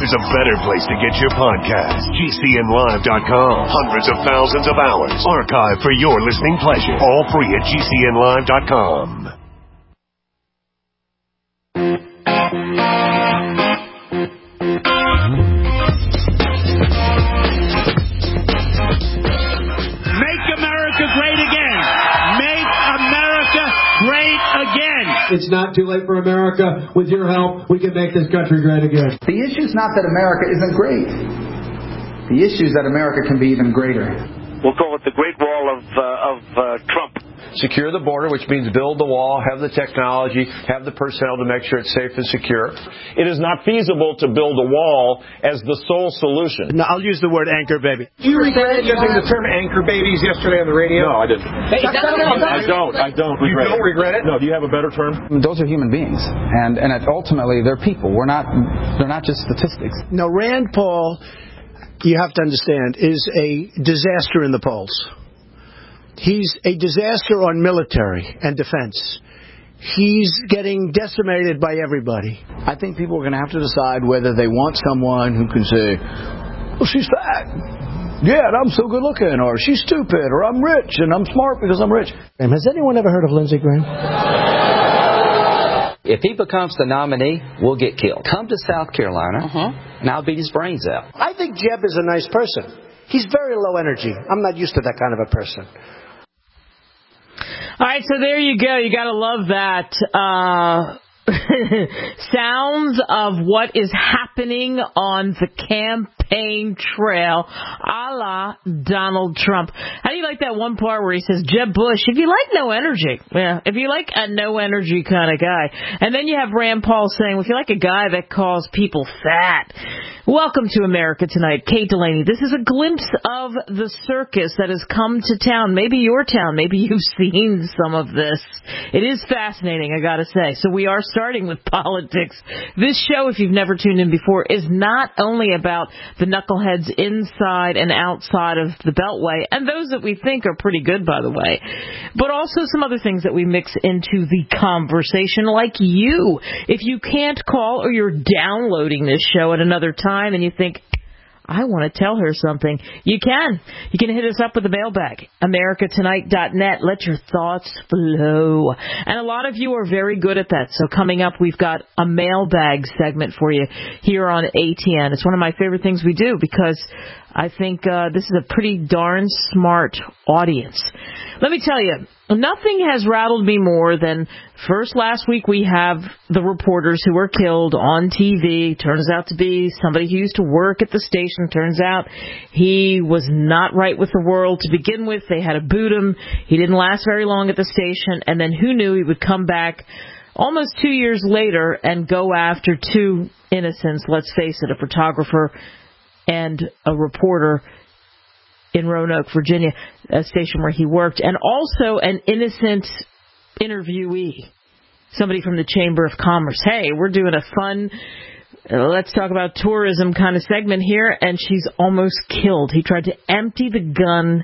there's a better place to get your podcast. GCNlive.com. Hundreds of thousands of hours archived for your listening pleasure. All free at GCNlive.com. It's not too late for America. With your help, we can make this country great again. The issue is not that America isn't great. The issue is that America can be even greater. We'll call it the Great Wall of Trump. Secure the border, which means build the wall, have the technology, have the personnel to make sure it's safe and secure. It is not feasible to build a wall as the sole solution. No, I'll use the word anchor baby. Do you regret using the term anchor babies yesterday on the radio? No, I didn't. I don't regret it. You don't regret it? No, do you have a better term? Those are human beings, and ultimately they're people. They're not just statistics. No, Rand Paul, you have to understand, is a disaster in the polls. He's a disaster on military and defense. He's getting decimated by everybody. I think people are going to have to decide whether they want someone who can say, well, she's fat. Yeah, and I'm so good looking. Or she's stupid. Or I'm rich and I'm smart because I'm rich. Has anyone ever heard of Lindsey Graham? If he becomes the nominee, we'll get killed. Come to South Carolina, and I'll beat his brains out. I think Jeb is a nice person. He's very low energy. I'm not used to that kind of a person. All right, so there you go. You got to love that. Sounds of what is happening on the campaign trail, a la Donald Trump. How do you like that one part where he says, Jeb Bush, if you like no energy, if you like a no energy kind of guy. And then you have Rand Paul saying, well, if you like a guy that calls people fat. Welcome to America Tonight. Kate Delaney. This is a glimpse of the circus that has come to town. Maybe your town. Maybe you've seen some of this. It is fascinating, I gotta say. So we are starting with politics. This show, if you've never tuned in before, is not only about the knuckleheads inside and outside of the Beltway, and those that we think are pretty good, by the way, but also some other things that we mix into the conversation, like you. If you can't call or you're downloading this show at another time and you think, I want to tell her something, you can. You can hit us up with the mailbag, americatonight.net. Let your thoughts flow. And a lot of you are very good at that. So coming up, we've got a mailbag segment for you here on ATN. It's one of my favorite things we do because I think this is a pretty darn smart audience. Let me tell you, nothing has rattled me more than first last week we have the reporters who were killed on TV. Turns out to be somebody who used to work at the station. Turns out he was not right with the world to begin with. They had to boot him. He didn't last very long at the station. And then who knew he would come back almost 2 years later and go after two innocents, let's face it, a photographer and a reporter in Roanoke, Virginia, a station where he worked, and also an innocent interviewee, somebody from the Chamber of Commerce. Hey, we're doing a fun, let's talk about tourism kind of segment here, and she's almost killed. He tried to empty the gun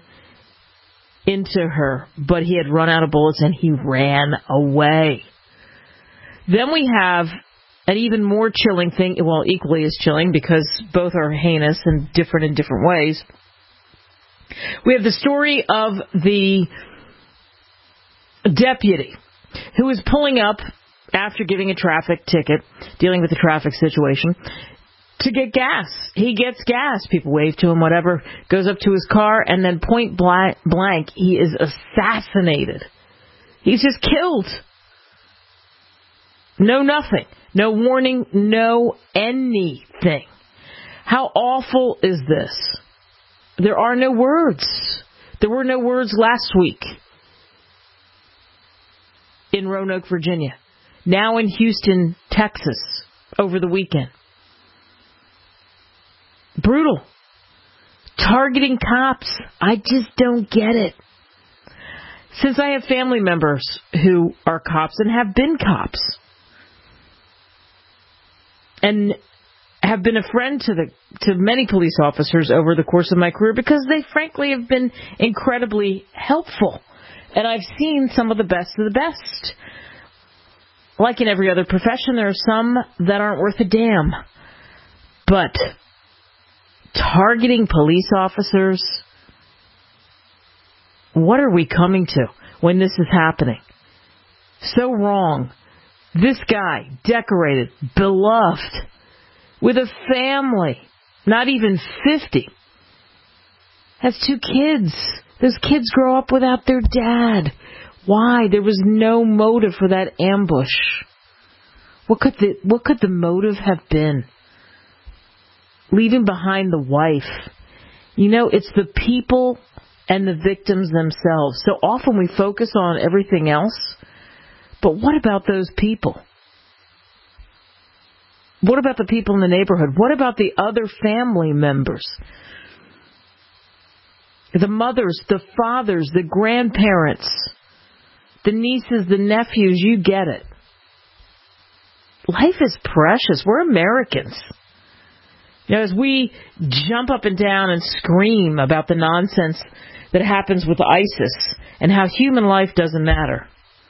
into her, but he had run out of bullets and he ran away. Then we have an even more chilling thing, well, equally as chilling because both are heinous and different in different ways. We have the story of the deputy who is pulling up after giving a traffic ticket, dealing with the traffic situation, to get gas. He gets gas. People wave to him, whatever, goes up to his car, and then point blank, he is assassinated. He's just killed. No nothing. No warning. No anything. How awful is this? There are no words. There were no words last week in Roanoke, Virginia. Now in Houston, Texas, over the weekend. Brutal. Targeting cops. I just don't get it. Since I have family members who are cops and have been cops, and have been a friend to many police officers over the course of my career because they frankly have been incredibly helpful. And I've seen some of the best of the best. Like in every other profession, there are some that aren't worth a damn. But targeting police officers, what are we coming to when this is happening? So wrong. This guy, decorated, beloved, with a family, not even 50, has 2 kids. Those kids grow up without their dad. Why? There was no motive for that ambush. What could the motive have been? Leaving behind the wife. You know, it's the people and the victims themselves. So often we focus on everything else, but what about those people? What about the people in the neighborhood? What about the other family members? The mothers, the fathers, the grandparents, the nieces, the nephews, you get it. Life is precious. We're Americans. You know, as we jump up and down and scream about the nonsense that happens with ISIS and how human life doesn't matter,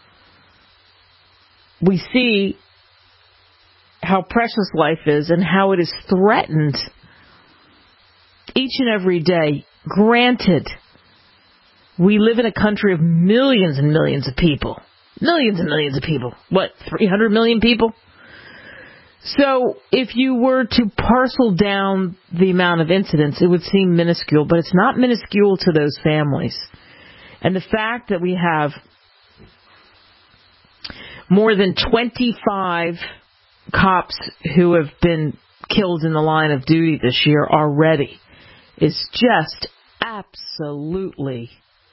we see how precious life is and how it is threatened each and every day. Granted, we live in a country of millions and millions of people. Millions and millions of people. What, 300 million people? So if you were to parcel down the amount of incidents, it would seem minuscule, but it's not minuscule to those families. And the fact that we have more than 25 cops who have been killed in the line of duty this year already is just absolutely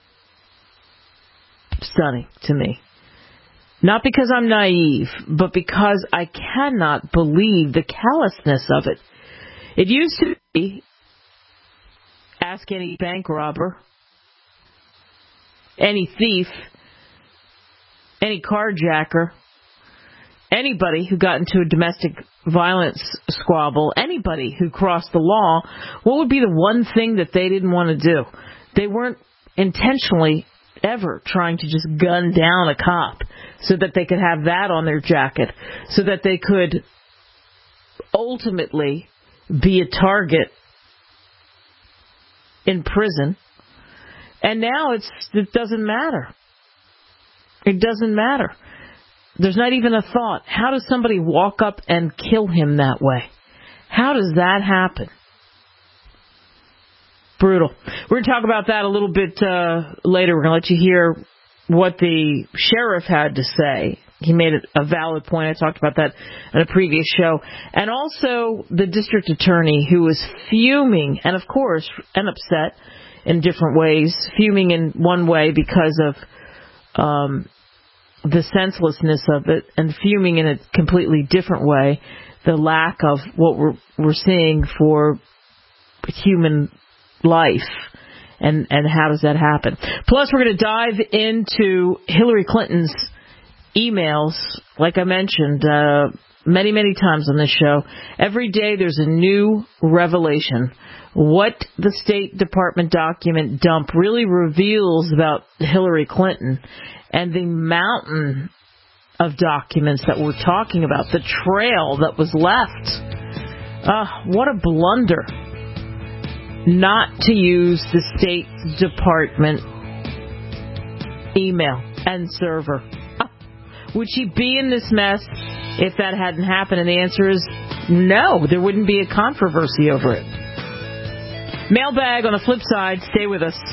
stunning to me. Not because I'm naive, but because I cannot believe the callousness of it. It used to be, ask any bank robber, any thief, any carjacker, anybody who got into a domestic violence squabble, anybody who crossed the law, what would be the one thing that they didn't want to do? They weren't intentionally ever trying to just gun down a cop so that they could have that on their jacket, so that they could ultimately be a target in prison. And now it doesn't matter. It doesn't matter. There's not even a thought. How does somebody walk up and kill him that way? How does that happen? Brutal. We're going to talk about that a little bit later. We're going to let you hear what the sheriff had to say. He made a valid point. I talked about that in a previous show. And also the district attorney, who was fuming and, of course, and upset in different ways. Fuming in one way because of the senselessness of it, and fuming in a completely different way, the lack of what we're seeing for human life. And how does that happen? Plus, we're going to dive into Hillary Clinton's emails, like I mentioned many, many times on this show. Every day there's a new revelation. What the State Department document dump really reveals about Hillary Clinton and the mountain of documents that we're talking about, the trail that was left. What a blunder not to use the State Department email and server. Would she be in this mess if that hadn't happened? And the answer is no. There wouldn't be a controversy over it. Mailbag on the flip side. Stay with us.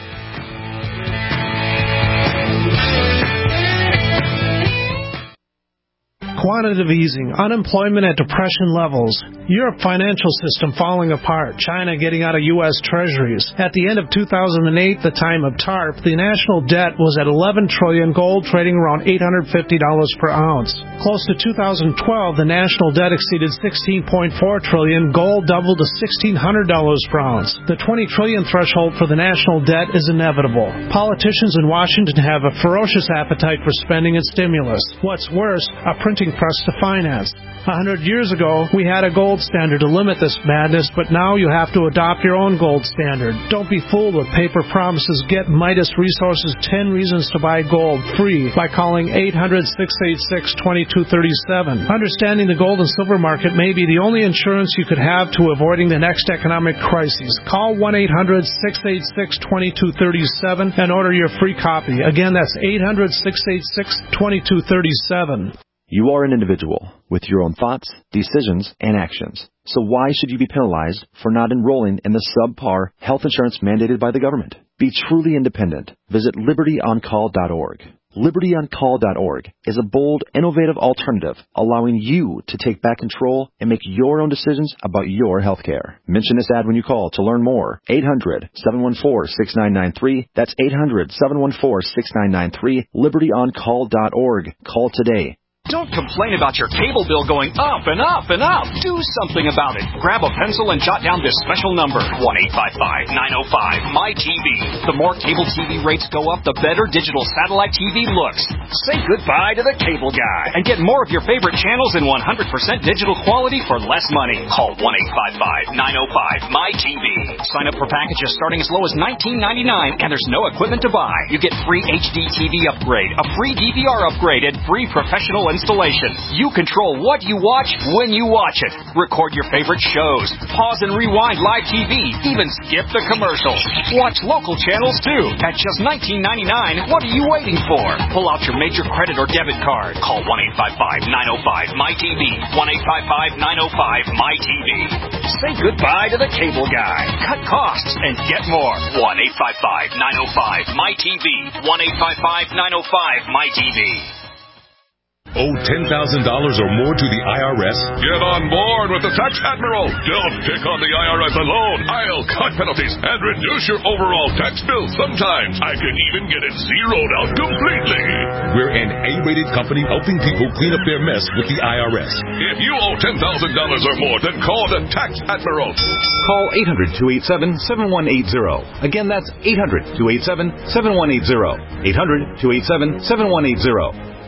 Quantitative easing, unemployment at depression levels, Europe financial system falling apart, China getting out of U.S. treasuries. At the end of 2008, the time of TARP, the national debt was at $11 trillion, gold trading around $850 per ounce. Close to 2012, the national debt exceeded $16.4 trillion, gold doubled to $1,600 per ounce. The $20 trillion threshold for the national debt is inevitable. Politicians in Washington have a ferocious appetite for spending and stimulus. What's worse, a printing pressed to finance. 100 years ago, we had a gold standard to limit this madness, but now you have to adopt your own gold standard. Don't be fooled with paper promises. Get Midas Resources 10 Reasons to Buy Gold free by calling 800-686-2237. Understanding the gold and silver market may be the only insurance you could have to avoiding the next economic crisis. Call 1-800-686-2237 and order your free copy. Again, that's 800-686-2237. You are an individual with your own thoughts, decisions, and actions. So why should you be penalized for not enrolling in the subpar health insurance mandated by the government? Be truly independent. Visit libertyoncall.org. LibertyOnCall.org is a bold, innovative alternative allowing you to take back control and make your own decisions about your health care. Mention this ad when you call to learn more. 800-714-6993. That's 800-714-6993. LibertyOnCall.org. Call today. Don't complain about your cable bill going up and up and up. Do something about it. Grab a pencil and jot down this special number, 1-855-905-MY-TV. The more cable TV rates go up, the better digital satellite TV looks. Say goodbye to the cable guy and get more of your favorite channels in 100% digital quality for less money. Call 1-855-905-MY-TV. Sign up for packages starting as low as $19.99, and there's no equipment to buy. You get free HD TV upgrade, a free DVR upgrade, and free professional installation. You control what you watch when you watch it. Record your favorite shows. Pause and rewind live TV. Even skip the commercials. Watch local channels too. At just $19.99, what are you waiting for? Pull out your major credit or debit card. Call 1-855-905-MY-TV. 1-855-905-MY-TV. Say goodbye to the cable guy. Cut costs and get more. 1-855-905-MY-TV. 1-855-905-MY-TV. Owe $10,000 or more to the IRS? Get on board with the Tax Admiral. Don't pick on the IRS alone. I'll cut penalties and reduce your overall tax bill. Sometimes I can even get it zeroed out completely. We're an A-rated company helping people clean up their mess with the IRS. If you owe $10,000 or more, then call the Tax Admiral. Call 800-287-7180. Again, that's 800-287-7180. 800-287-7180.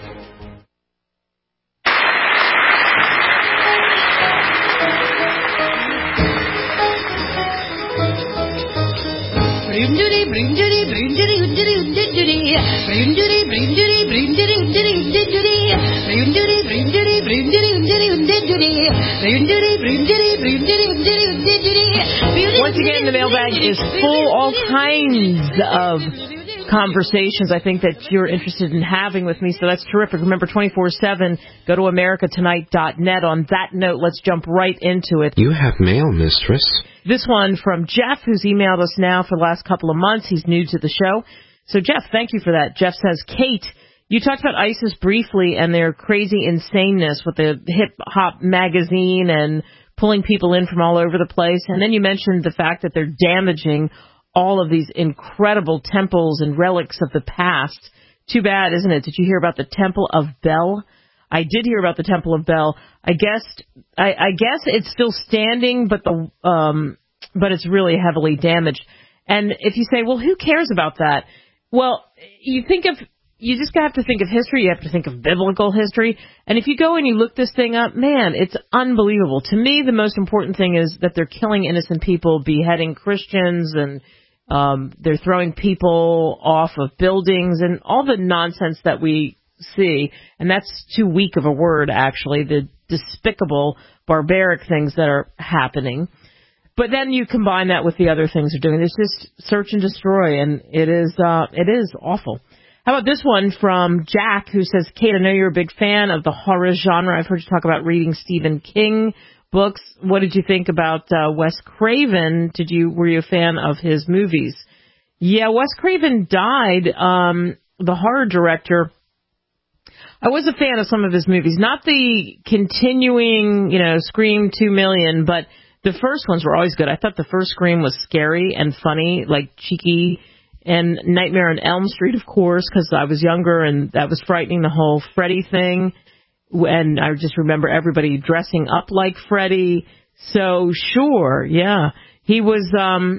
Once again, the mailbag is full all kinds of conversations I think that you're interested in having with me, so that's terrific. Remember, 24/7, go to americatonight.net. On that note, let's jump right into it. You have mail, mistress. This one from Jeff, who's emailed us now for the last couple of months. He's new to the show. So, Jeff, thank you for that. Jeff says, Kate, you talked about ISIS briefly and their crazy insaneness with the hip-hop magazine and pulling people in from all over the place. And then you mentioned the fact that they're damaging all of these incredible temples and relics of the past. Too bad, isn't it? Did you hear about the Temple of Bel? I did hear about the Temple of Bel. I guess it's still standing, but it's really heavily damaged. And if you say, well, who cares about that? Well, you just have to think of history. You have to think of biblical history. And if you go and you look this thing up, man, it's unbelievable. To me, the most important thing is that they're killing innocent people, beheading Christians, and they're throwing people off of buildings and all the nonsense that we see. And that's too weak of a word, actually, the despicable, barbaric things that are happening. But then you combine that with the other things they're doing. It's just search and destroy, and it is awful. How about this one from Jack, who says, Kate, I know you're a big fan of the horror genre. I've heard you talk about reading Stephen King books. What did you think about Wes Craven? Were you a fan of his movies? Yeah, Wes Craven died, the horror director. I was a fan of some of his movies, not the continuing, Scream 2 million, but the first ones were always good. I thought the first Scream was scary and funny, like cheeky, and Nightmare on Elm Street, of course, because I was younger and that was frightening, the whole Freddy thing. And I just remember everybody dressing up like Freddy. So sure, yeah, he was.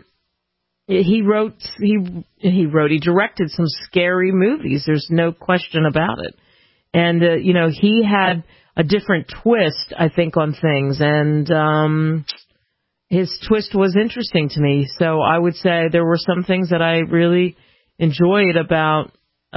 He directed some scary movies. There's no question about it. And, he had a different twist, I think, on things. And his twist was interesting to me. So I would say there were some things that I really enjoyed about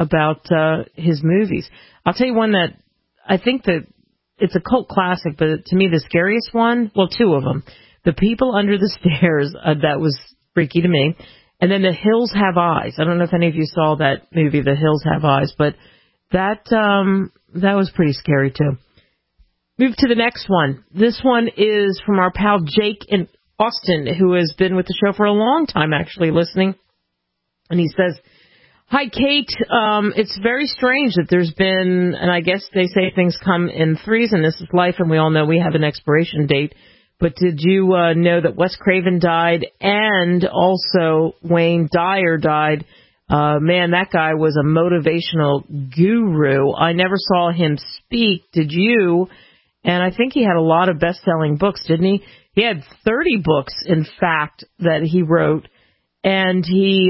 his movies. I'll tell you one that I think that it's a cult classic, but to me the scariest one, well, two of them. The People Under the Stairs, that was freaky to me. And then The Hills Have Eyes. I don't know if any of you saw that movie, The Hills Have Eyes, but that was pretty scary too. Move to the next one. This one is from our pal Jake in Austin, who has been with the show for a long time, actually, listening. And he says, "Hi, Kate. It's very strange that there's been, and I guess they say things come in threes, and this is life, and we all know we have an expiration date. But did you know that Wes Craven died and also Wayne Dyer died? Man, that guy was a motivational guru. I never saw him speak. Did you? And I think he had a lot of best-selling books, didn't he? He had 30 books, in fact, that he wrote. And he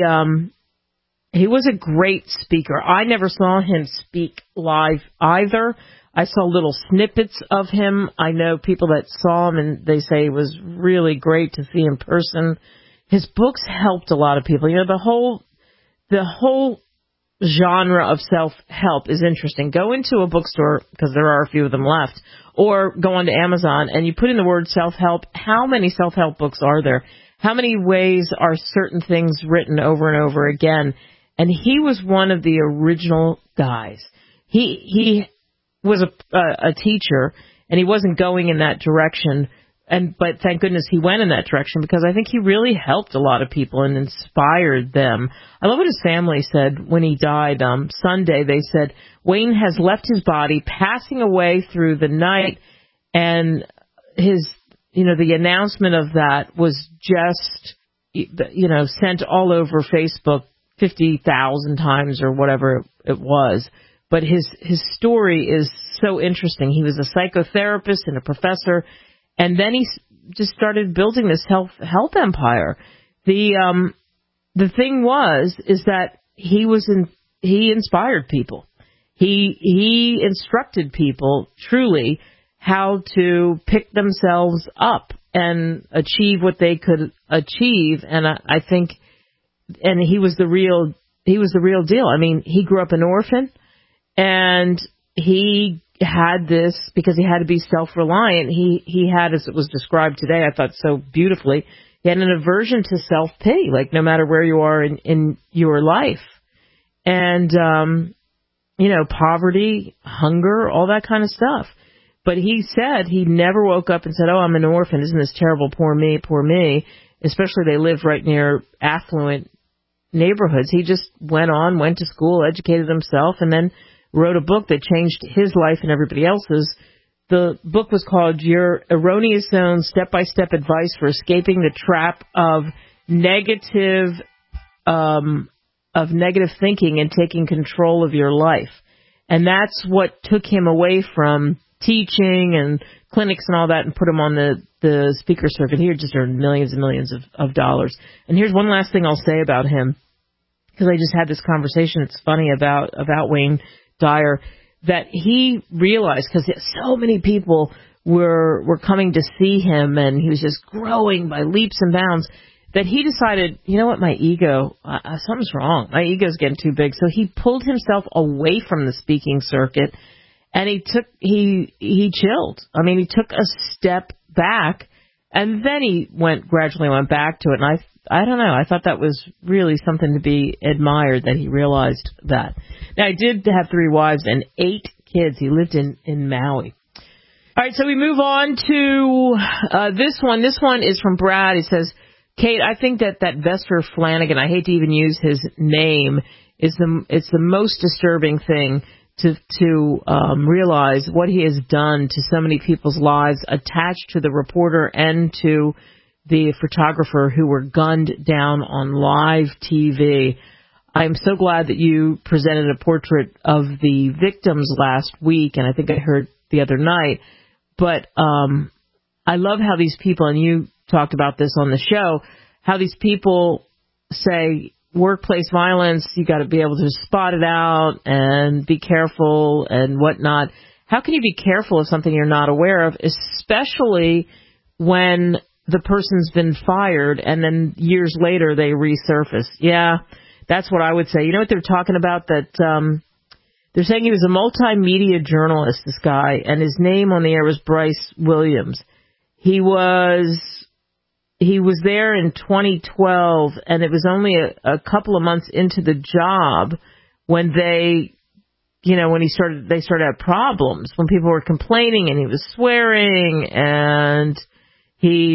was a great speaker. I never saw him speak live either. I saw little snippets of him. I know people that saw him, and they say it was really great to see in person. His books helped a lot of people. The whole genre of self-help is interesting. Go into a bookstore, because there are a few of them left, or go onto Amazon, and you put in the word self-help. How many self-help books are there? How many ways are certain things written over and over again? And he was one of the original guys. He was a teacher, and he wasn't going in that direction. But thank goodness he went in that direction, because I think he really helped a lot of people and inspired them. I love what his family said when he died. Sunday, they said, Wayne has left his body, passing away through the night, and the announcement of that was just, sent all over Facebook 50,000 times or whatever it was. But his story is so interesting. He was a psychotherapist and a professor, and then he just started building this health empire. The thing is that he inspired people. He instructed people truly how to pick themselves up and achieve what they could achieve. And I think, and he was the real deal. I mean, he grew up an orphan, and he had this because he had to be self-reliant. He had, as it was described today, I thought so beautifully, he had an aversion to self-pity, like no matter where you are in your life. And, poverty, hunger, all that kind of stuff. But he said he never woke up and said, oh, I'm an orphan. Isn't this terrible? Poor me, poor me. Especially they live right near affluent neighborhoods. He just went to school, educated himself, and then wrote a book that changed his life and everybody else's. The book was called Your Erroneous Zone, Step-by-Step Advice for Escaping the Trap of Negative Thinking and Taking Control of Your Life. And that's what took him away from teaching and clinics and all that and put him on the speaker circuit. He just earned millions and millions of dollars. And here's one last thing I'll say about him, because I just had this conversation. It's funny about Wayne Dyer, that he realized, because so many people were coming to see him and he was just growing by leaps and bounds, that he decided, you know what, my ego, something's wrong. My ego's getting too big. So he pulled himself away from the speaking circuit, and he chilled. I mean, he took a step back, and then he gradually went back to it. And I don't know. I thought that was really something to be admired, that he realized that. Now, he did have 3 wives and 8 kids. He lived in Maui. All right, so we move on to this one. This one is from Brad. He says, Kate, I think that Vester Flanagan, I hate to even use his name, it's the most disturbing thing to realize what he has done to so many people's lives, attached to the reporter and to the photographer who were gunned down on live TV. I'm so glad that you presented a portrait of the victims last week, and I think I heard the other night. But I love how these people, and you talked about this on the show, how these people say, workplace violence, you got to be able to spot it out and be careful and whatnot. How can you be careful of something you're not aware of, especially when the person's been fired and then years later they resurface? Yeah, that's what I would say. You know what they're talking about? That they're saying he was a multimedia journalist, this guy, and his name on the air was Bryce Williams. He was there in 2012, and it was only a couple of months into the job when they started to have problems, when people were complaining and he was swearing and he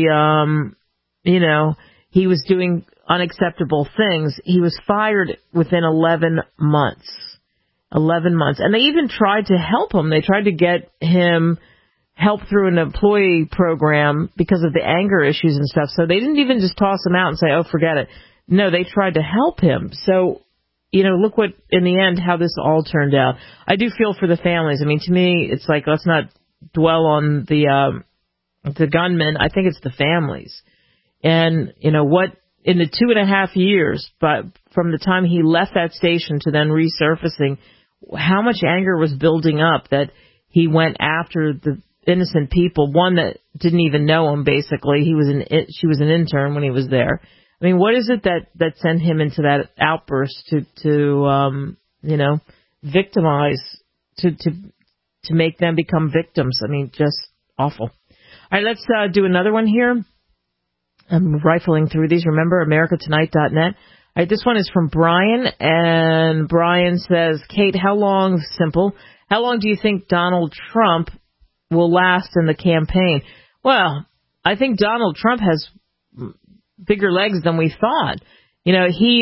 was doing unacceptable things. He was fired within 11 months. 11 months. And they even tried to help him. They tried to get him help through an employee program because of the anger issues and stuff. So they didn't even just toss him out and say, oh, forget it. No, they tried to help him. So, look what, in the end, how this all turned out. I do feel for the families. I mean, to me, it's like, let's not dwell on the gunman. I think it's the families. And, what, in the 2.5 years, but from the time he left that station to then resurfacing, how much anger was building up that he went after the innocent people, one that didn't even know him, basically. She was an intern when he was there. I mean, what is it that sent him into that outburst to victimize, to make them become victims? I mean, just awful. All right, let's do another one here. I'm rifling through these. Remember, AmericaTonight.net. All right, this one is from Brian, and Brian says, Kate, how long do you think Donald Trump will last in the campaign? Well, I think Donald Trump has bigger legs than we thought. He's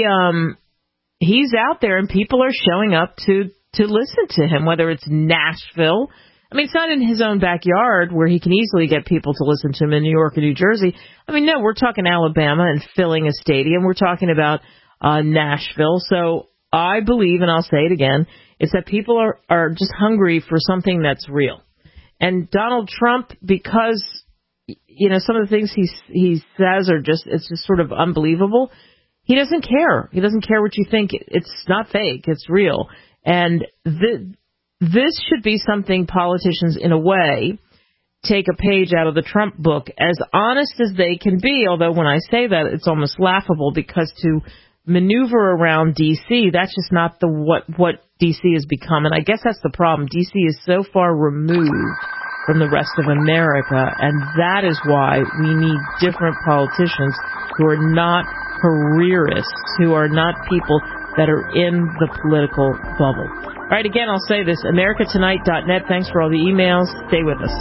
out there and people are showing up to listen to him, whether it's Nashville. I mean, it's not in his own backyard where he can easily get people to listen to him in New York or New Jersey. I mean, no, we're talking Alabama and filling a stadium. We're talking about Nashville. So I believe, and I'll say it again, it's that people are just hungry for something that's real. And Donald Trump, because, some of the things he says are it's just sort of unbelievable. He doesn't care. He doesn't care what you think. It's not fake. It's real. And this should be something politicians, in a way, take a page out of the Trump book, as honest as they can be. Although when I say that, it's almost laughable, because to maneuver around D.C., that's just not what D.C. has become. And I guess that's the problem. D.C. is so far removed from the rest of America, and that is why we need different politicians who are not careerists, who are not people that are in the political bubble. All right, again, I'll say this, AmericaTonight.net. Thanks for all the emails. Stay with us.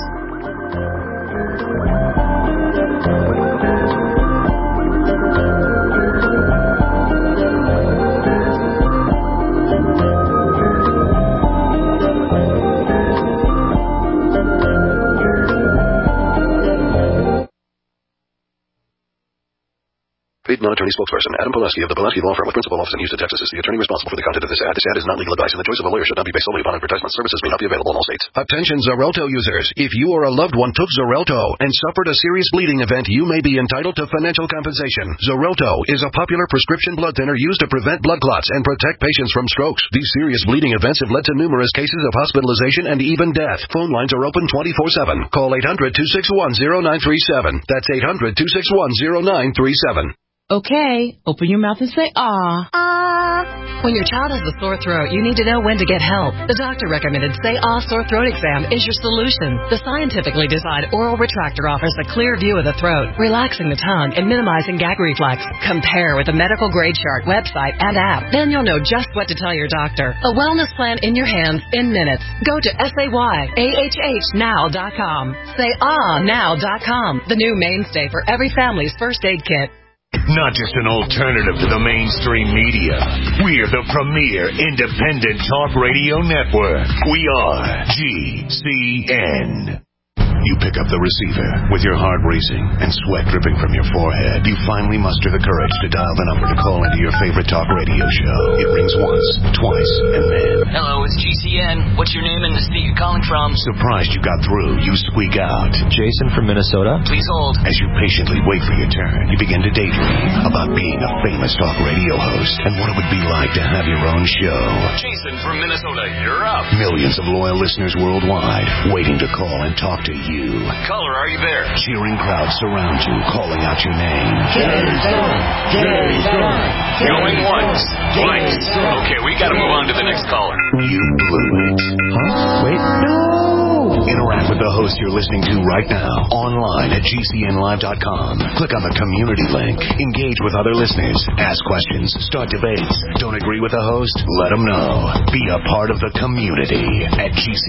Paid non-attorney spokesperson Adam Pulaski of the Pulaski Law Firm with principal office in Houston, Texas, is the attorney responsible for the content of this ad. This ad is not legal advice, and the choice of a lawyer should not be based solely upon advertisement. Services may not be available in all states. Attention Xarelto users. If you or a loved one took Xarelto and suffered a serious bleeding event, you may be entitled to financial compensation. Xarelto is a popular prescription blood thinner used to prevent blood clots and protect patients from strokes. These serious bleeding events have led to numerous cases of hospitalization and even death. Phone lines are open 24/7. Call 800-261-0937. That's 800-261-0937. Okay, open your mouth and say, ah. Ah. When your child has a sore throat, you need to know when to get help. The doctor recommended Say Ah Sore Throat Exam is your solution. The scientifically designed oral retractor offers a clear view of the throat, relaxing the tongue and minimizing gag reflex. Compare with the medical grade chart, website, and app. Then you'll know just what to tell your doctor. A wellness plan in your hands in minutes. Go to SayAHHnow.com. SayAhNow.com. The new mainstay for every family's first aid kit. Not just an alternative to the mainstream media. We're the premier independent talk radio network. We are GCN. You pick up the receiver. With your heart racing and sweat dripping from your forehead, you finally muster the courage to dial the number to call into your favorite talk radio show. It rings once, twice, and then... Hello, it's GCN. What's your name and the state you're calling from? Surprised you got through, you squeak out. Jason from Minnesota. Please hold. As you patiently wait for your turn, you begin to daydream about being a famous talk radio host and what it would be like to have your own show. Jason from Minnesota, you're up. Millions of loyal listeners worldwide waiting to call and talk to you. Caller, are you there? Cheering crowds surround you, calling out your name. Jason! Going once, twice. Okay, we gotta move on to the next caller. You blew it. Huh? Wait. No! Interact with the host you're listening to right now, online at GCNlive.com. Click on the community link. Engage with other listeners. Ask questions. Start debates. Don't agree with the host? Let them know. Be a part of the community at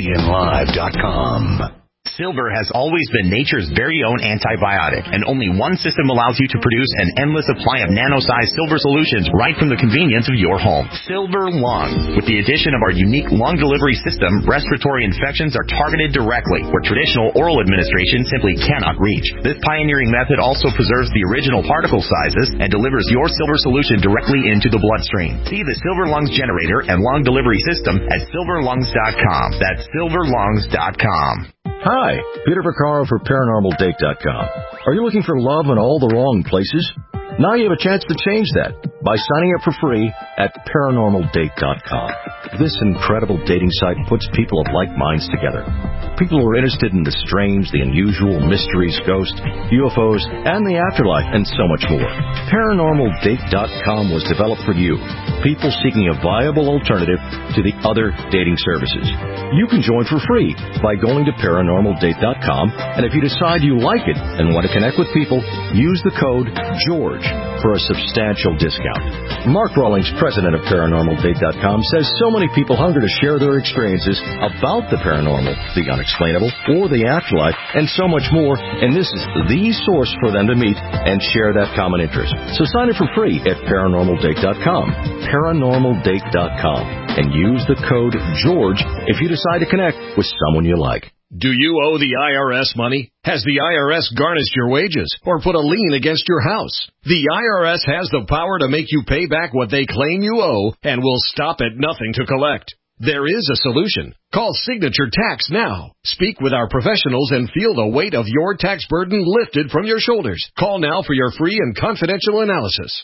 GCNlive.com. Silver has always been nature's very own antibiotic, and only one system allows you to produce an endless supply of nano-sized silver solutions right from the convenience of your home. Silver Lung. With the addition of our unique lung delivery system, respiratory infections are targeted directly, where traditional oral administration simply cannot reach. This pioneering method also preserves the original particle sizes and delivers your silver solution directly into the bloodstream. See the Silver Lungs generator and lung delivery system at silverlungs.com. That's silverlungs.com. Hi, Peter Vaccaro for ParanormalDate.com. Are you looking for love in all the wrong places? Now you have a chance to change that by signing up for free at ParanormalDate.com. This incredible dating site puts people of like minds together. People who are interested in the strange, the unusual, mysteries, ghosts, UFOs, and the afterlife, and so much more. ParanormalDate.com was developed for you, people seeking a viable alternative to the other dating services. You can join for free by going to ParanormalDate.com, and if you decide you like it and want to connect with people, use the code GEORGE for a substantial discount. Mark Rawlings, president of ParanormalDate.com, says so many people hunger to share their experiences about the paranormal, the unexplainable, or the afterlife, and so much more, and this is the source for them to meet and share that common interest. So sign up for free at ParanormalDate.com, ParanormalDate.com, and use the code GEORGE if you decide to connect with someone you like. Do you owe the IRS money? Has the IRS garnished your wages or put a lien against your house? The IRS has the power to make you pay back what they claim you owe and will stop at nothing to collect. There is a solution. Call Signature Tax now. Speak with our professionals and feel the weight of your tax burden lifted from your shoulders. Call now for your free and confidential analysis.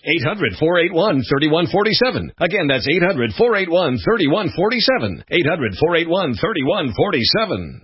800-481-3147. Again, that's 800-481-3147. 800-481-3147.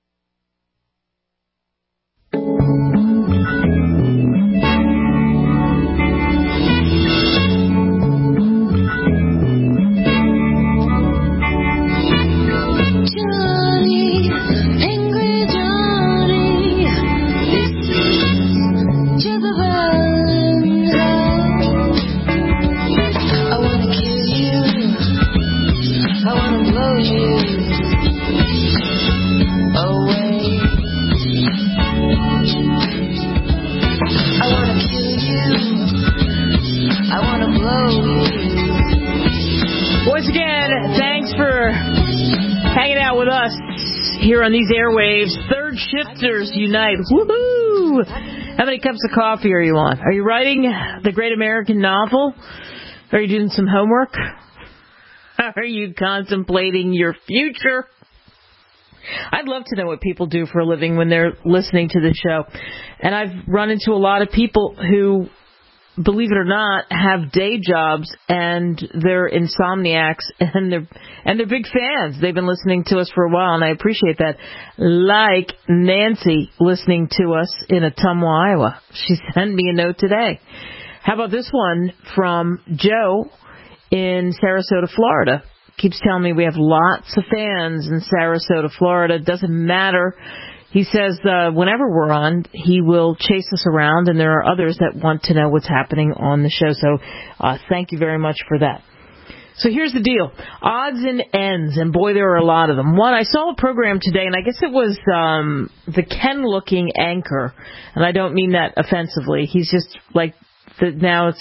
Once again, thanks for hanging out with us here on these airwaves. Third Shifters Unite. Woohoo! How many cups of coffee are you on? Are you writing the great American novel? Are you doing some homework? Are you contemplating your future? I'd love to know what people do for a living when they're listening to the show. And I've run into a lot of people who, believe it or not, have day jobs and they're insomniacs and they're big fans. They've been listening to us for a while, and I appreciate that. Like Nancy listening to us in Ottumwa, Iowa. She sent me a note today. How about this one from Joe in Sarasota, Florida? Keeps telling me we have lots of fans in Sarasota, Florida. Doesn't matter. He says whenever we're on, he will chase us around, and there are others that want to know what's happening on the show. So thank you very much for that. So here's the deal. Odds and ends, and boy, there are a lot of them. One, I saw a program today, and I guess it was the Ken-looking anchor, and I don't mean that offensively. He's just like, now it's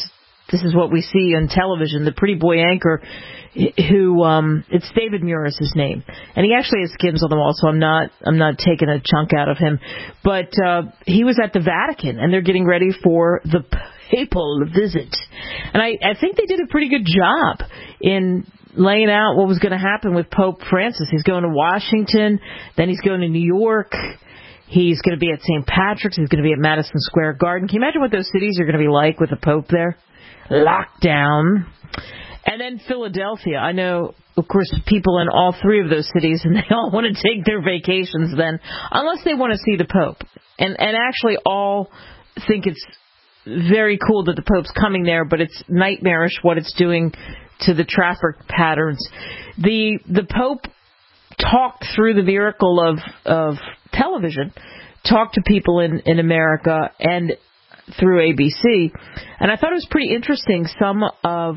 this is what we see on television. The pretty boy anchor who it's David Muir is his name, and he actually has skins on the wall, so I'm not taking a chunk out of him. But he was at the Vatican, and they're getting ready for the papal visit, and I think they did a pretty good job in laying out what was going to happen with Pope Francis. He's going to Washington, then he's going to New York. He's going to be at St. Patrick's. He's going to be at Madison Square Garden. Can you imagine what those cities are going to be like with the Pope there? Lockdown. And then Philadelphia. I know, of course, people in all three of those cities, and they all want to take their vacations then, unless they want to see the Pope. And actually all think it's very cool that the Pope's coming there, but it's nightmarish what it's doing to the traffic patterns. The Pope talked through the miracle of television, talked to people in America and through ABC, and I thought it was pretty interesting. Some of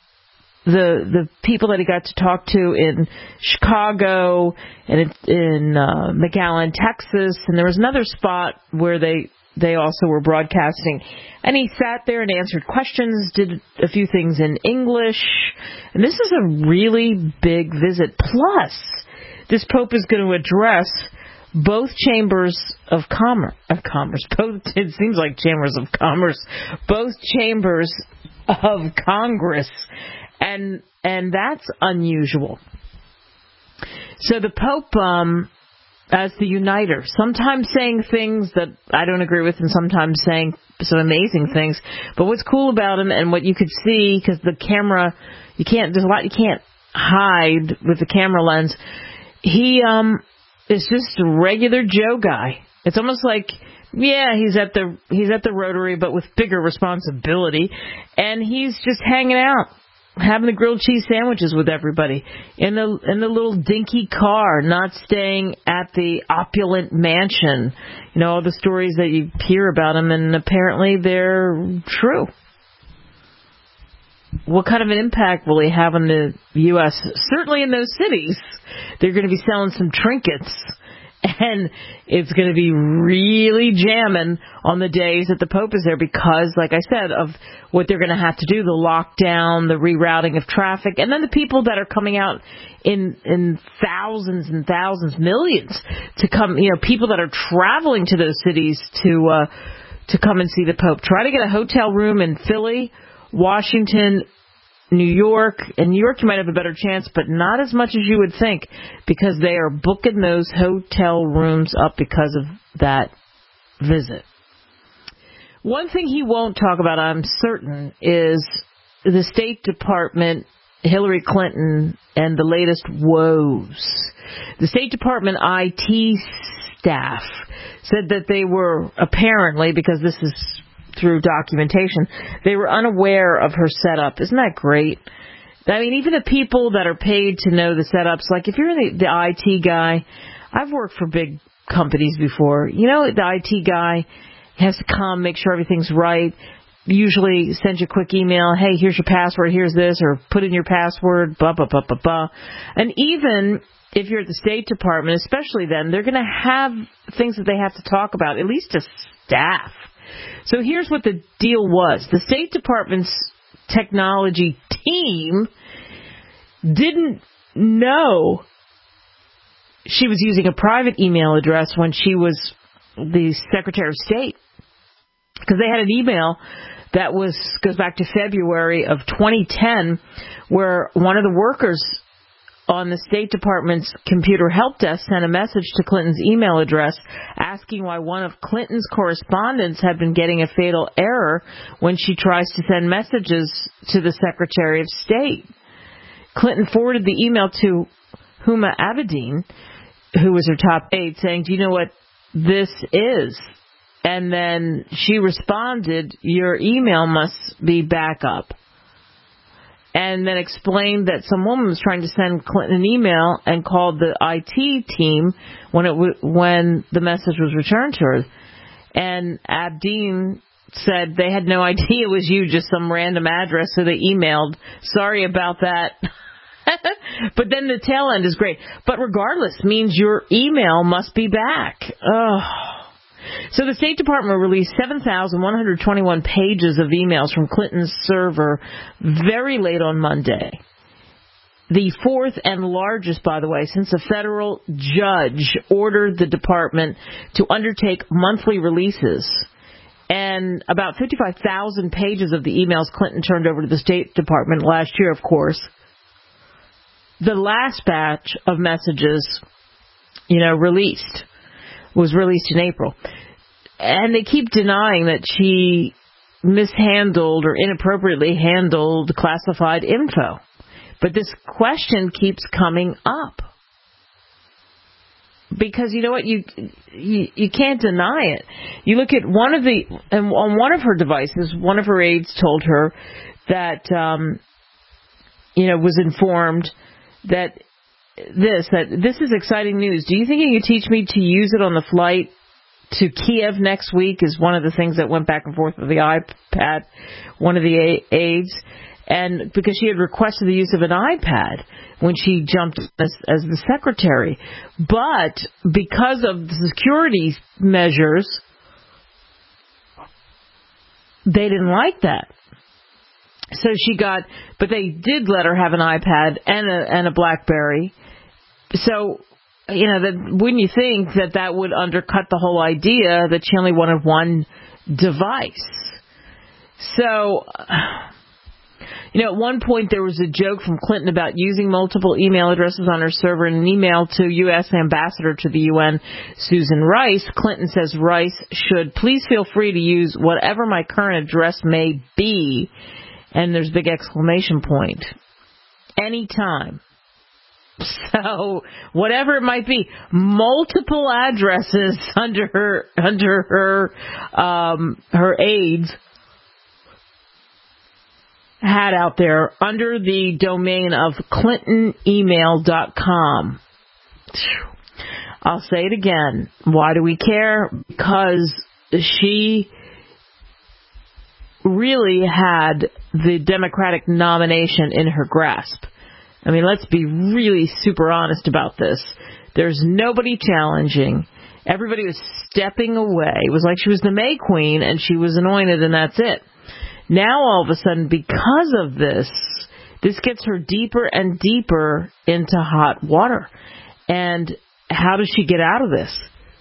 the people that he got to talk to in Chicago and in McAllen, Texas, and there was another spot where they also were broadcasting, and he sat there and answered questions, did a few things in English, and this is a really big visit. Plus, this Pope is going to address both chambers of commerce. Both, it seems like chambers of commerce. Both chambers of Congress, and that's unusual. So the Pope, as the uniter, sometimes saying things that I don't agree with, and sometimes saying some amazing things. But what's cool about him, and what you could see, because the camera, there's a lot you can't hide with the camera lens. He is just a regular Joe guy. It's almost like, yeah, he's at the Rotary, but with bigger responsibility, and he's just hanging out, having the grilled cheese sandwiches with everybody in the little dinky car, not staying at the opulent mansion. You know, all the stories that you hear about him, and apparently they're true. What kind of an impact will he have on the U.S.? Certainly in those cities, they're going to be selling some trinkets, and it's going to be really jamming on the days that the Pope is there because, like I said, of what they're going to have to do, the lockdown, the rerouting of traffic, and then the people that are coming out in thousands and thousands, millions, to come, people that are traveling to those cities to come and see the Pope. Try to get a hotel room in Philly, Washington, New York. In New York, you might have a better chance, but not as much as you would think, because they are booking those hotel rooms up because of that visit. One thing he won't talk about, I'm certain, is the State Department, Hillary Clinton, and the latest woes. The State Department IT staff said that they were apparently, because this is through documentation, they were unaware of her setup. Isn't that great? I mean, even the people that are paid to know the setups, like if you're the IT guy, I've worked for big companies before. The IT guy has to come, make sure everything's right, usually send you a quick email, hey, here's your password, here's this, or put in your password, blah, blah, blah, blah, blah. And even if you're at the State Department, especially then, they're going to have things that they have to talk about, at least to staff. So here's what the deal was. The State Department's technology team didn't know she was using a private email address when she was the Secretary of State, because they had an email that goes back to February of 2010, where one of the workers on the State Department's computer help desk sent a message to Clinton's email address asking why one of Clinton's correspondents had been getting a fatal error when she tries to send messages to the Secretary of State. Clinton forwarded the email to Huma Abedin, who was her top aide, saying, do you know what this is? And then she responded, your email must be backup. And then explained that some woman was trying to send Clinton an email and called the IT team when the message was returned to her. And Abedin said they had no idea it was you, just some random address, so they emailed. Sorry about that. But then the tail end is great. But regardless, means your email must be back. Oh. So the State Department released 7,121 pages of emails from Clinton's server very late on Monday. The fourth and largest, by the way, since a federal judge ordered the department to undertake monthly releases. And about 55,000 pages of the emails Clinton turned over to the State Department last year, of course. The last batch of messages, was released in April. And they keep denying that she mishandled or inappropriately handled classified info. But this question keeps coming up. Because you know what, you can't deny it. You look at on one of her devices, one of her aides told her that, was informed that this is exciting news. Do you think you could teach me to use it on the flight to Kiev next week? Is one of the things that went back and forth with the iPad, one of the aides. And because she had requested the use of an iPad when she jumped as the secretary. But because of the security measures, they didn't like that. So but they did let her have an iPad and a BlackBerry. So, wouldn't you think that would undercut the whole idea that she only wanted one device? So, at one point there was a joke from Clinton about using multiple email addresses on her server. In an email to U.S. Ambassador to the UN, Susan Rice, Clinton says Rice should please feel free to use whatever my current address may be. And there's a big exclamation point. Anytime. So, whatever it might be, multiple addresses under her aides had out there under the domain of ClintonEmail.com. I'll say it again. Why do we care? Because she really had the Democratic nomination in her grasp. I mean, let's be really super honest about this. There's nobody challenging. Everybody was stepping away. It was like she was the May Queen and she was anointed and that's it. Now, all of a sudden, because of this gets her deeper and deeper into hot water. And how does she get out of this?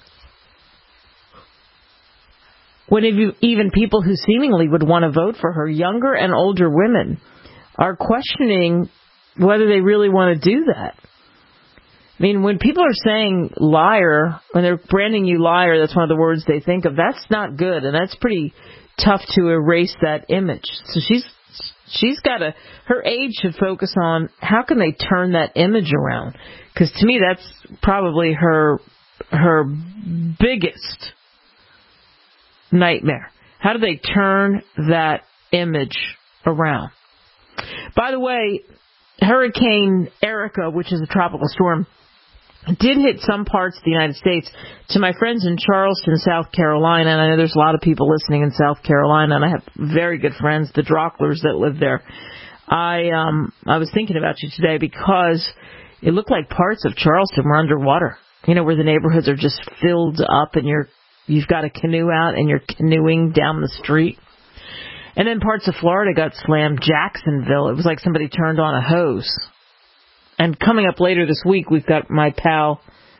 When even people who seemingly would want to vote for her, younger and older women, are questioning whether they really want to do that. I mean, when people are saying liar, when they're branding you liar, that's one of the words they think of. That's not good, and that's pretty tough to erase that image. So she's got her aide should focus on how can they turn that image around. Because to me, that's probably her biggest nightmare. How do they turn that image around? By the way, Hurricane Erica, which is a tropical storm, did hit some parts of the United States. To my friends in Charleston, South Carolina, and I know there's a lot of people listening in South Carolina, and I have very good friends, the Drocklers, that live there. I was thinking about you today because it looked like parts of Charleston were underwater. Where the neighborhoods are just filled up and you've got a canoe out and you're canoeing down the street. And then parts of Florida got slammed. Jacksonville, it was like somebody turned on a hose. And coming up later this week, we've got my pal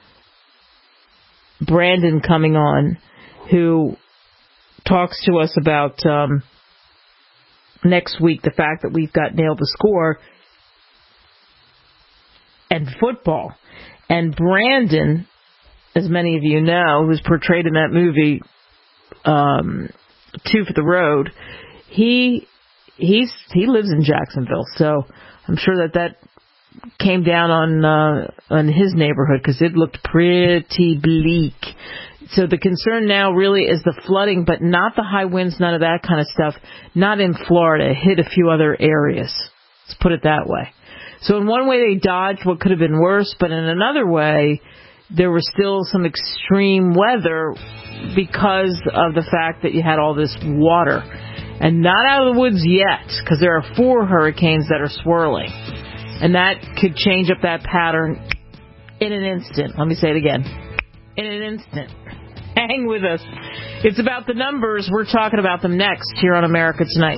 Brandon coming on, who talks to us about next week the fact that we've got Nail the Score and football. And Brandon, as many of you know, who's portrayed in that movie Two for the Road, he lives in Jacksonville, so I'm sure that came down on his neighborhood because it looked pretty bleak. So the concern now really is the flooding, but not the high winds, none of that kind of stuff. Not in Florida. It hit a few other areas. Let's put it that way. So in one way they dodged what could have been worse, but in another way there was still some extreme weather because of the fact that you had all this water. And not out of the woods yet, because there are 4 hurricanes that are swirling. And that could change up that pattern in an instant. Let me say it again. In an instant. Hang with us. It's about the numbers. We're talking about them next here on America Tonight.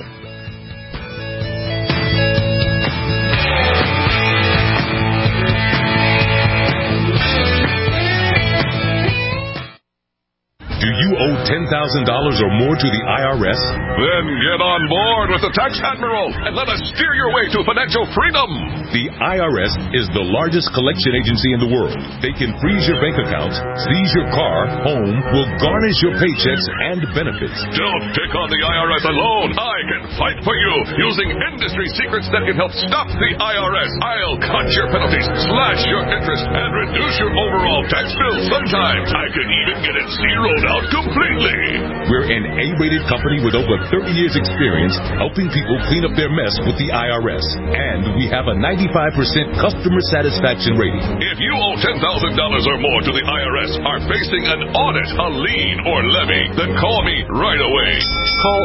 Do you owe $10,000 or more to the IRS? Then get on board with the Tax Admiral and let us steer your way to financial freedom. The IRS is the largest collection agency in the world. They can freeze your bank accounts, seize your car, home, will garnish your paychecks and benefits. Don't take on the IRS alone. I can fight for you using industry secrets that can help stop the IRS. I'll cut your penalties, slash your interest, and reduce your overall tax bill. Sometimes I can even get it zeroed out completely. We're an A-rated company with over 30 years experience helping people clean up their mess with the IRS. And we have a 95% customer satisfaction rating. If you owe $10,000 or more to the IRS, are facing an audit, a lien, or levy, then call me right away. Call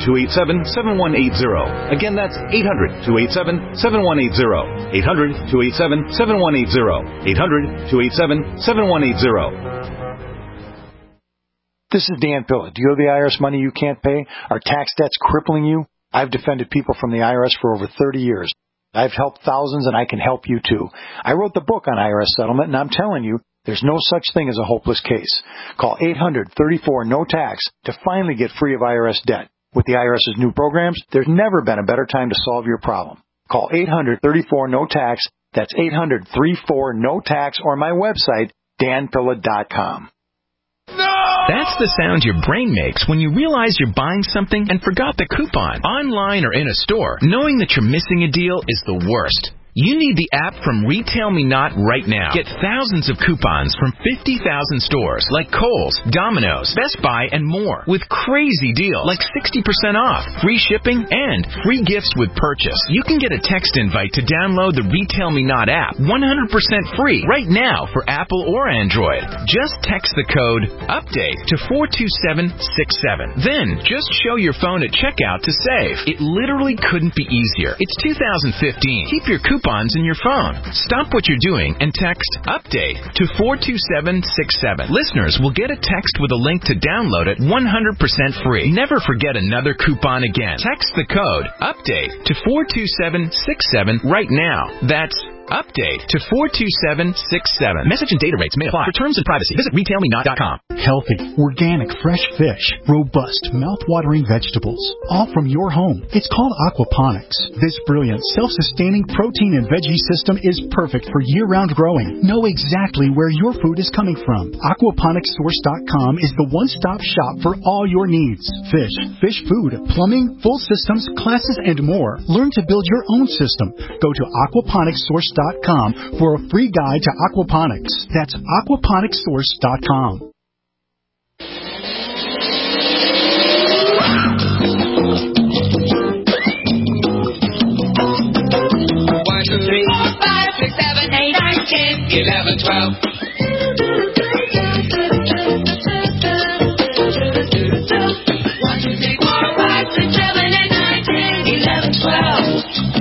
800-287-7180. Again, that's 800-287-7180. 800-287-7180. 800-287-7180. This is Dan Pilla. Do you owe the IRS money you can't pay? Are tax debts crippling you? I've defended people from the IRS for over 30 years. I've helped thousands, and I can help you too. I wrote the book on IRS settlement, and I'm telling you, there's no such thing as a hopeless case. Call 800-34-NO-TAX to finally get free of IRS debt. With the IRS's new programs, there's never been a better time to solve your problem. Call 800-34-NO-TAX. That's 800-34-NO-TAX, or my website, danpilla.com. That's the sound your brain makes when you realize you're buying something and forgot the coupon. Online or in a store, knowing that you're missing a deal is the worst. You need the app from Retail Me Not right now. Get thousands of coupons from 50,000 stores like Kohl's, Domino's, Best Buy, and more with crazy deals like 60% off, free shipping, and free gifts with purchase. You can get a text invite to download the Retail Me Not app 100% free right now for Apple or Android. Just text the code UPDATE to 42767. Then just show your phone at checkout to save. It literally couldn't be easier. It's 2015. Keep your coupons in your phone. Stop what you're doing and text UPDATE to 42767. Listeners will get a text with a link to download it 100% free. Never forget another coupon again. Text the code UPDATE to 42767 right now. That's UPDATE to 42767. Message and data rates may apply. For terms and privacy, visit retailmenot.com. Healthy, organic, fresh fish, robust, mouth-watering vegetables, all from your home. It's called aquaponics. This brilliant, self-sustaining protein and veggie system is perfect for year-round growing. Know exactly where your food is coming from. Aquaponicssource.com is the one-stop shop for all your needs. Fish, fish food, plumbing, full systems, classes, and more. Learn to build your own system. Go to aquaponicssource.com for a free guide to aquaponics. That's aquaponicssource.com. One, two, three, 4, 5, 6, 7, 8, 9, 10, 11, 12. 1, 2, 3, 4, 5, 6, 7, 8, 9, 10, 11, 12.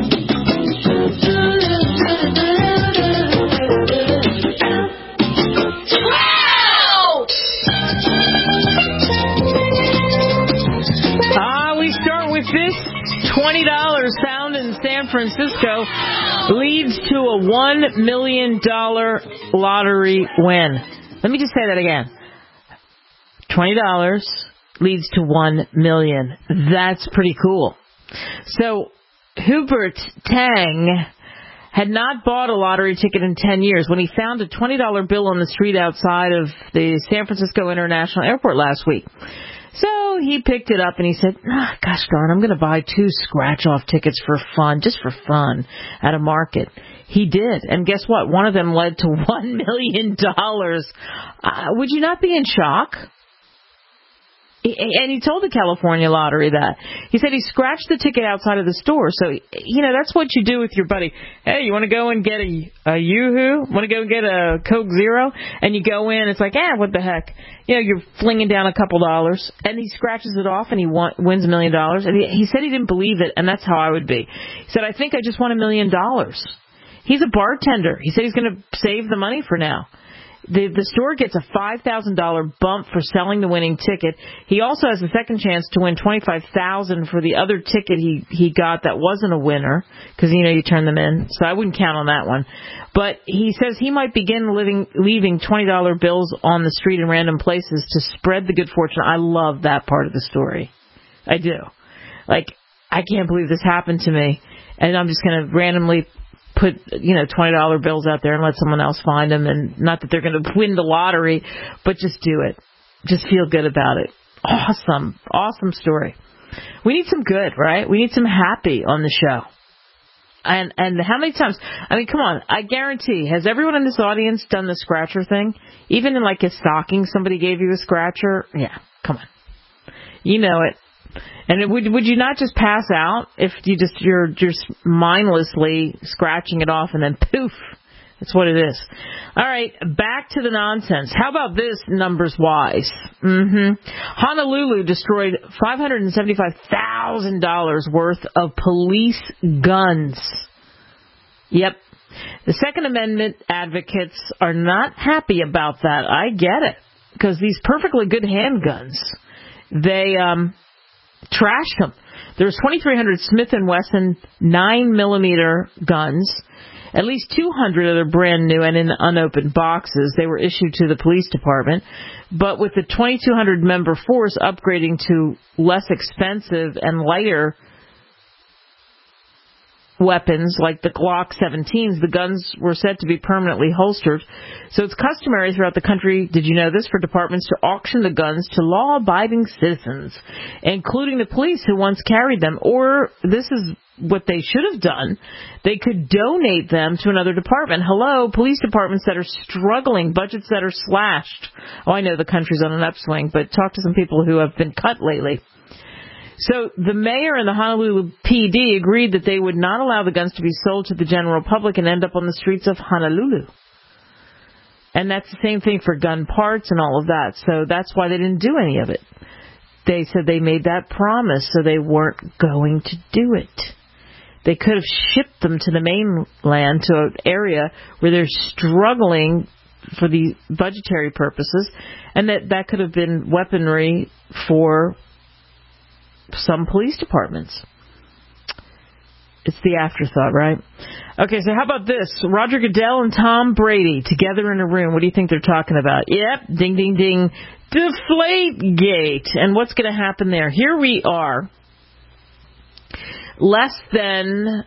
$20 found in San Francisco leads to a $1 million lottery win. Let me just say that again. $20 leads to $1 million. That's pretty cool. So Hubert Tang had not bought a lottery ticket in 10 years when he found a $20 bill on the street outside of the San Francisco International Airport last week. So he picked it up and he said, gosh darn, I'm going to buy 2 scratch-off tickets for fun, just for fun, at a market. He did. And guess what? One of them led to $1 million. Would you not be in shock? And he told the California Lottery that. He said he scratched the ticket outside of the store. So, that's what you do with your buddy. Hey, you want to go and get a Yoo-hoo? Want to go and get a Coke Zero? And you go in, it's like, what the heck? You're flinging down a couple dollars. And he scratches it off and he wins $1 million. And he said he didn't believe it, and that's how I would be. He said, I think I just won $1 million. He's a bartender. He said he's going to save the money for now. The store gets a $5,000 bump for selling the winning ticket. He also has a second chance to win $25,000 for the other ticket he got that wasn't a winner, because you turn them in. So I wouldn't count on that one. But he says he might begin leaving $20 bills on the street in random places to spread the good fortune. I love that part of the story. I do. Like, I can't believe this happened to me, and I'm just going to randomly put, $20 bills out there and let someone else find them. And not that they're going to win the lottery, but just do it. Just feel good about it. Awesome. Awesome story. We need some good, right? We need some happy on the show. And how many times? I mean, come on. I guarantee. Has everyone in this audience done the scratcher thing? Even in like a stocking, somebody gave you a scratcher? Yeah. Come on. You know it. And would you not just pass out if you're just mindlessly scratching it off and then poof? That's what it is. All right, back to the nonsense. How about this, numbers-wise? Honolulu destroyed $575,000 worth of police guns. Yep. The Second Amendment advocates are not happy about that. I get it. Because these perfectly good handguns, they trashed them. There's 2,300 Smith & Wesson 9mm guns. At least 200 of them are brand new and in unopened boxes. They were issued to the police department. But with the 2,200 member force upgrading to less expensive and lighter weapons like the Glock 17s, the guns were said to be permanently holstered. So it's customary throughout the country, did you know this, for departments to auction the guns to law-abiding citizens, including the police who once carried them. Or, this is what they should have done, they could donate them to another department. Hello, police departments that are struggling, budgets that are slashed. Oh, I know the country's on an upswing, but talk to some people who have been cut lately. So the mayor and the Honolulu PD agreed that they would not allow the guns to be sold to the general public and end up on the streets of Honolulu. And that's the same thing for gun parts and all of that. So that's why they didn't do any of it. They said they made that promise, so they weren't going to do it. They could have shipped them to the mainland, to an area where they're struggling for the budgetary purposes, and that could have been weaponry for some police departments. It's the afterthought, right? Okay, so how about this? Roger Goodell and Tom Brady together in a room. What do you think they're talking about? Yep, ding, ding, ding. Deflategate. And what's going to happen there? Here we are, less than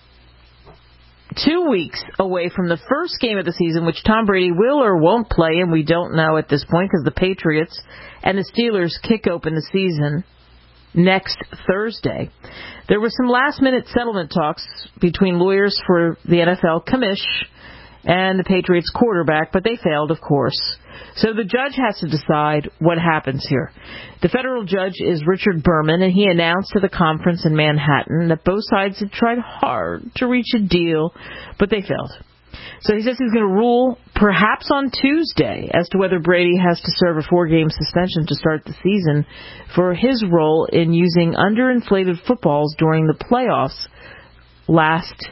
2 weeks away from the first game of the season, which Tom Brady will or won't play, and we don't know at this point because the Patriots and the Steelers kick open the season next Thursday. There were some last-minute settlement talks between lawyers for the NFL commish and the Patriots quarterback, but they failed, of course. So the judge has to decide what happens here. The federal judge is Richard Berman, and he announced at a conference in Manhattan that both sides had tried hard to reach a deal, but they failed. So he says he's going to rule perhaps on Tuesday as to whether Brady has to serve a 4-game suspension to start the season for his role in using underinflated footballs during the playoffs last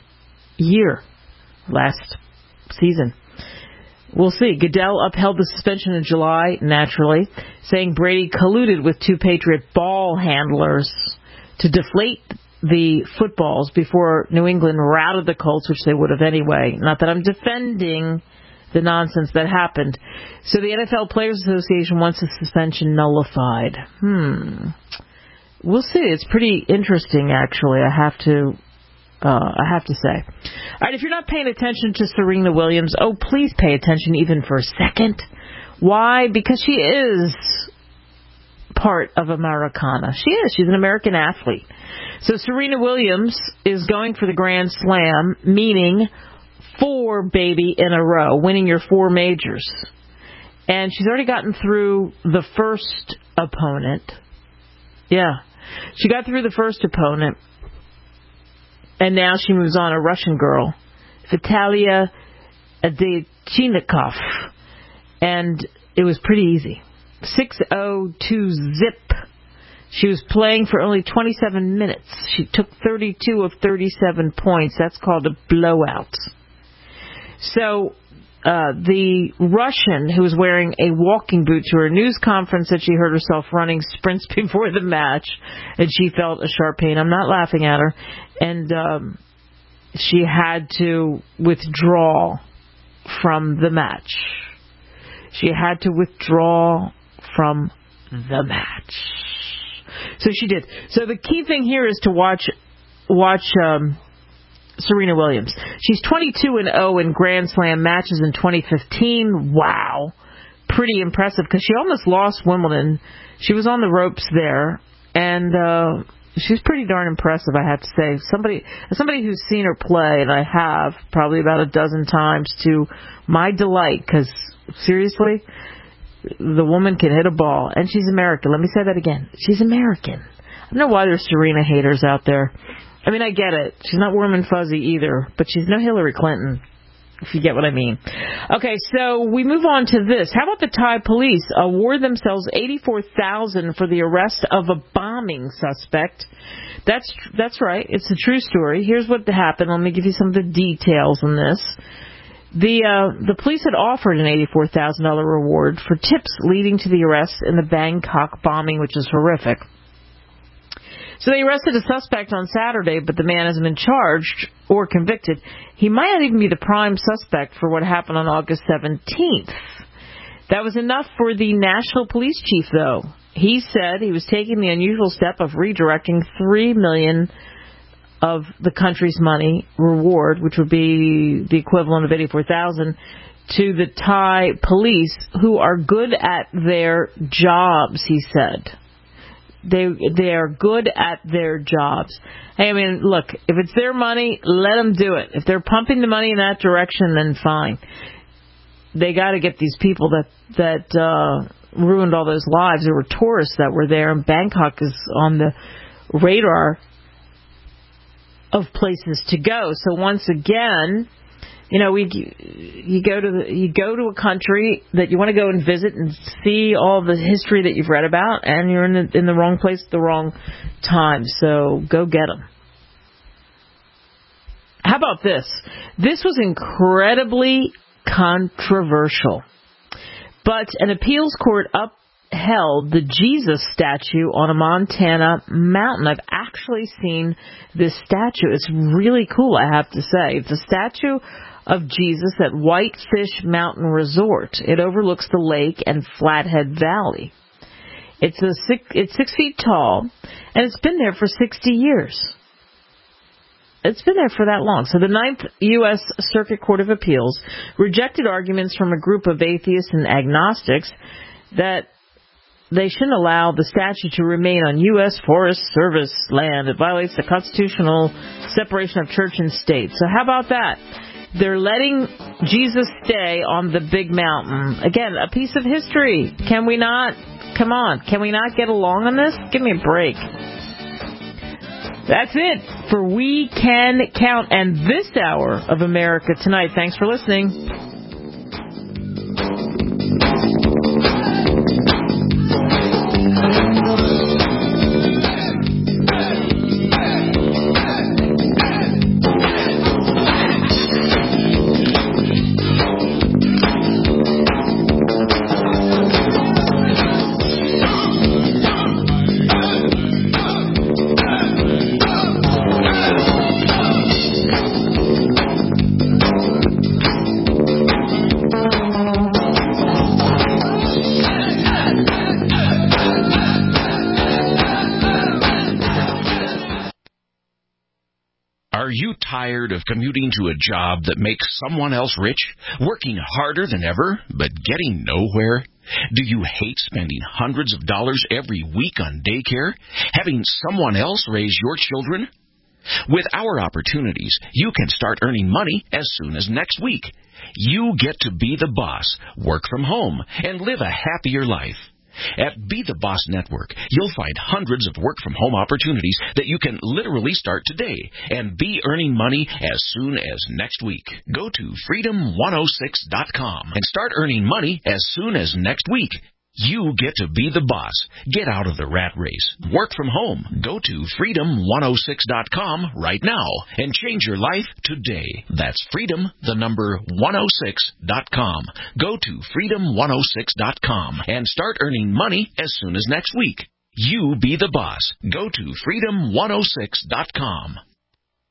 season. We'll see. Goodell upheld the suspension in July, naturally, saying Brady colluded with 2 Patriot ball handlers to deflate the footballs before New England routed the Colts, which they would have anyway. Not that I'm defending the nonsense that happened. So the NFL Players Association wants the suspension nullified. We'll see. It's pretty interesting, actually. I have to say. All right, if you're not paying attention to Serena Williams, please pay attention even for a second. Why? Because she is part of Americana. She is. She's an American athlete. So Serena Williams is going for the Grand Slam, meaning 4, baby, in a row, winning your 4 majors. And she's already gotten through the first opponent. Yeah. She got through the first opponent. And now she moves on, a Russian girl, Vitalia Adechinikov. And it was pretty easy. 6-0, 2-zip. She was playing for only 27 minutes. She took 32 of 37 points. That's called a blowout. So the Russian who was wearing a walking boot to her news conference said she heard herself running sprints before the match, and she felt a sharp pain. I'm not laughing at her. And she had to withdraw from the match. She had to withdraw from the match. So she did. So the key thing here is to watch Serena Williams. She's 22-0 in Grand Slam matches in 2015. Wow. Pretty impressive because she almost lost Wimbledon. She was on the ropes there, and she's pretty darn impressive, I have to say. Somebody who's seen her play, and I have probably about a dozen times, to my delight, because seriously, the woman can hit a ball, and she's American. Let me say that again. She's American. I don't know why there's Serena haters out there. I mean, I get it. She's not warm and fuzzy either, but she's no Hillary Clinton, if you get what I mean. Okay, so we move on to this. How about the Thai police award themselves $84,000 for the arrest of a bombing suspect? That's right. It's a true story. Here's what happened. Let me give you some of the details on this. The police had offered an $84,000 reward for tips leading to the arrest in the Bangkok bombing, which is horrific. So they arrested a suspect on Saturday, but the man hasn't been charged or convicted. He might not even be the prime suspect for what happened on August 17th. That was enough for the national police chief, though. He said he was taking the unusual step of redirecting $3 million of the country's money reward, which would be the equivalent of $84,000, to the Thai police, who are good at their jobs, he said. They are good at their jobs. Hey, I mean, look, if it's their money, let them do it. If they're pumping the money in that direction, then fine. They got to get these people that ruined all those lives. There were tourists that were there, and Bangkok is on the radar of places to go. So once again, you know, you go to a country that you want to go and visit and see all the history that you've read about, and you're in the wrong place at the wrong time. So go get them. How about this? This was incredibly controversial, but an appeals court upheld the Jesus statue on a Montana mountain. I've actually seen this statue. It's really cool, I have to say. It's a statue of Jesus at Whitefish Mountain Resort. It overlooks the lake and Flathead Valley. It's 6 feet tall, and it's been there for 60 years. It's been there for that long. So the Ninth U.S. Circuit Court of Appeals rejected arguments from a group of atheists and agnostics that they shouldn't allow the statue to remain on U.S. Forest Service land. It violates the constitutional separation of church and state. So how about that? They're letting Jesus stay on the big mountain. Again, a piece of history. Can we not? Come on. Can we not get along on this? Give me a break. That's it for We Can Count and this hour of America Tonight. Thanks for listening. Tired of commuting to a job that makes someone else rich, working harder than ever, but getting nowhere? Do you hate spending hundreds of dollars every week on daycare, having someone else raise your children? With our opportunities, you can start earning money as soon as next week. You get to be the boss, work from home, and live a happier life. At Be the Boss Network, you'll find hundreds of work-from-home opportunities that you can literally start today and be earning money as soon as next week. Go to freedom106.com and start earning money as soon as next week. You get to be the boss. Get out of the rat race. Work from home. Go to freedom106.com right now and change your life today. That's freedom106.com. Go to freedom106.com and start earning money as soon as next week. You be the boss. Go to freedom106.com.